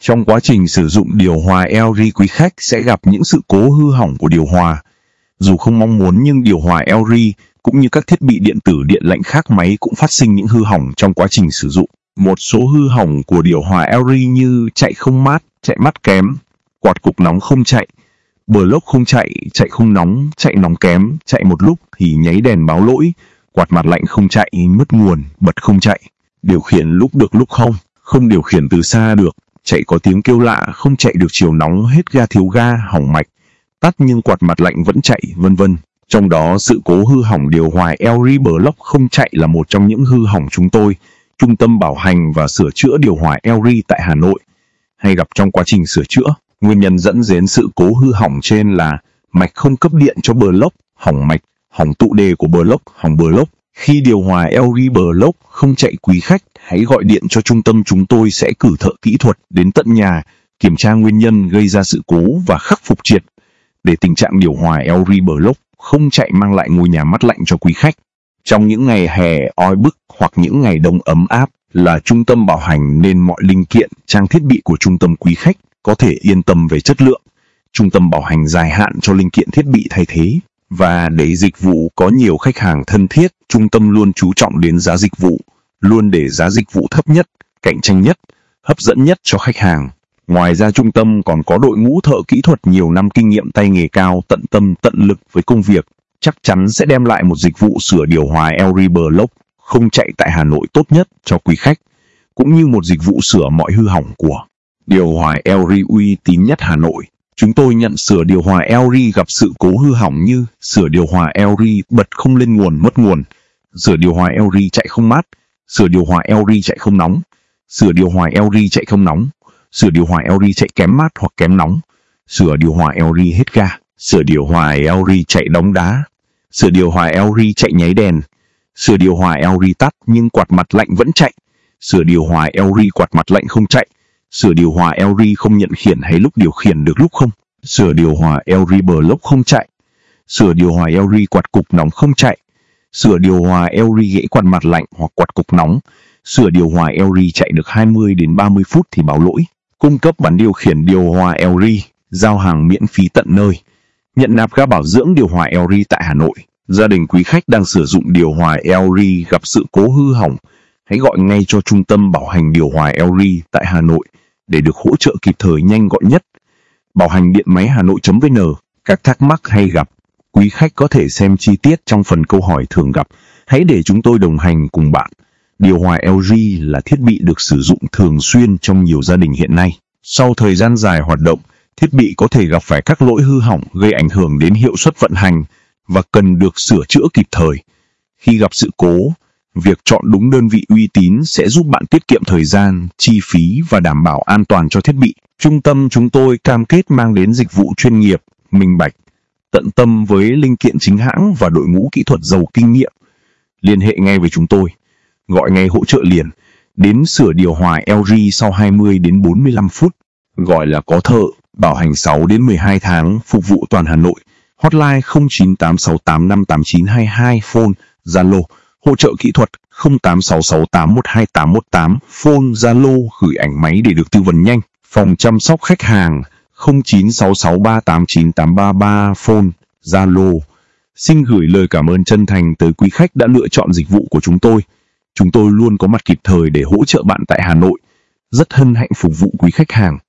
Trong quá trình sử dụng điều hòa LG, quý khách sẽ gặp những sự cố hư hỏng của điều hòa. Dù không mong muốn nhưng điều hòa LG cũng như các thiết bị điện tử điện lạnh khác máy cũng phát sinh những hư hỏng trong quá trình sử dụng. Một số hư hỏng của điều hòa LG như chạy không mát, chạy mát kém, quạt cục nóng không chạy, block không chạy, chạy không nóng, chạy nóng kém, chạy một lúc thì nháy đèn báo lỗi, quạt mặt lạnh không chạy, mất nguồn, bật không chạy, điều khiển lúc được lúc không điều khiển từ xa được, chạy có tiếng kêu lạ, không chạy được chiều nóng, hết ga thiếu ga, hỏng mạch, tắt nhưng quạt mặt lạnh vẫn chạy, vân vân. Trong đó, sự cố hư hỏng điều hòa LG block không chạy là một trong những hư hỏng chúng tôi, Trung tâm bảo hành và sửa chữa điều hòa LG tại Hà Nội, hay gặp trong quá trình sửa chữa. Nguyên nhân dẫn đến sự cố hư hỏng trên là mạch không cấp điện cho block, hỏng mạch, hỏng tụ đề của block, hỏng block. Khi điều hòa LG block không chạy, quý khách hãy gọi điện cho trung tâm, chúng tôi sẽ cử thợ kỹ thuật đến tận nhà, kiểm tra nguyên nhân gây ra sự cố và khắc phục triệt để tình trạng điều hòa LG block không chạy mang lại ngôi nhà mát lạnh cho quý khách. Trong những ngày hè oi bức hoặc những ngày đông ấm áp là trung tâm bảo hành nên mọi linh kiện, trang thiết bị của trung tâm quý khách có thể yên tâm về chất lượng. Trung tâm bảo hành dài hạn cho linh kiện thiết bị thay thế. Và để dịch vụ có nhiều khách hàng thân thiết, trung tâm luôn chú trọng đến giá dịch vụ, luôn để giá dịch vụ thấp nhất, cạnh tranh nhất, hấp dẫn nhất cho khách hàng. Ngoài ra trung tâm còn có đội ngũ thợ kỹ thuật nhiều năm kinh nghiệm, tay nghề cao, tận tâm tận lực với công việc, chắc chắn sẽ đem lại một dịch vụ sửa điều hòa LG block không chạy tại Hà Nội tốt nhất cho quý khách, cũng như một dịch vụ sửa mọi hư hỏng của điều hòa LG uy tín nhất Hà Nội. Chúng tôi nhận sửa điều hòa LG gặp sự cố hư hỏng như sửa điều hòa LG bật không lên nguồn, mất nguồn, sửa điều hòa LG chạy không mát, sửa điều hòa LG chạy không nóng, sửa điều hòa LG chạy không nóng, sửa điều hòa LG chạy kém mát hoặc kém nóng, sửa điều hòa LG hết ga, sửa điều hòa LG chạy đóng đá, sửa điều hòa LG chạy nháy đèn, sửa điều hòa LG tắt nhưng quạt mặt lạnh vẫn chạy, sửa điều hòa LG quạt mặt lạnh không chạy, sửa điều hòa LG không nhận khiển hay lúc điều khiển được lúc không, sửa điều hòa LG block không chạy, sửa điều hòa LG quạt cục nóng không chạy, sửa điều hòa LG gãy quạt mặt lạnh hoặc quạt cục nóng, sửa điều hòa LG chạy được 20 đến 30 phút thì báo lỗi. Cung cấp bản điều khiển điều hòa LG, giao hàng miễn phí tận nơi. Nhận nạp ga bảo dưỡng điều hòa LG tại Hà Nội. Gia đình quý khách đang sử dụng điều hòa LG gặp sự cố hư hỏng, hãy gọi ngay cho trung tâm bảo hành điều hòa LG tại Hà Nội để được hỗ trợ kịp thời, nhanh gọn nhất. Bảo hành điện máy Hà Nội.vn. Các thắc mắc hay gặp, quý khách có thể xem chi tiết trong phần câu hỏi thường gặp. Hãy để chúng tôi đồng hành cùng bạn. Điều hòa LG là thiết bị được sử dụng thường xuyên trong nhiều gia đình hiện nay. Sau thời gian dài hoạt động, thiết bị có thể gặp phải các lỗi hư hỏng gây ảnh hưởng đến hiệu suất vận hành và cần được sửa chữa kịp thời. Khi gặp sự cố, việc chọn đúng đơn vị uy tín sẽ giúp bạn tiết kiệm thời gian, chi phí và đảm bảo an toàn cho thiết bị. Trung tâm chúng tôi cam kết mang đến dịch vụ chuyên nghiệp, minh bạch, tận tâm với linh kiện chính hãng và đội ngũ kỹ thuật giàu kinh nghiệm. Liên hệ ngay với chúng tôi. Gọi ngay hỗ trợ liền. Đến sửa điều hòa LG sau 20 đến 45 phút. Gọi là có thợ, bảo hành 6 đến 12 tháng, phục vụ toàn Hà Nội. Hotline 0986858922, phone, Zalo, hỗ trợ kỹ thuật 0866812818, phone, Zalo, gửi ảnh máy để được tư vấn nhanh. Phòng chăm sóc khách hàng 0966389833, phone, Zalo. Xin gửi lời cảm ơn chân thành tới quý khách đã lựa chọn dịch vụ của chúng tôi. Chúng tôi luôn có mặt kịp thời để hỗ trợ bạn tại Hà Nội. Rất hân hạnh phục vụ quý khách hàng.